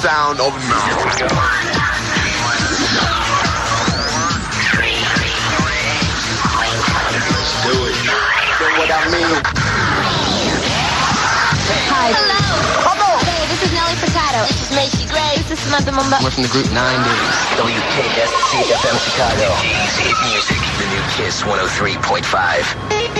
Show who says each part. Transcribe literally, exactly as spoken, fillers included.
Speaker 1: sound of now. Do it. Know what I mean?
Speaker 2: Hi. Hello. Hello. Hey, this is Nelly Furtado. This is Macy Gray. This is Samantha Mumba.
Speaker 3: We're from the group Nine Days.
Speaker 4: W K S C F M Chicago. Hit music. The new Kiss one oh three point five.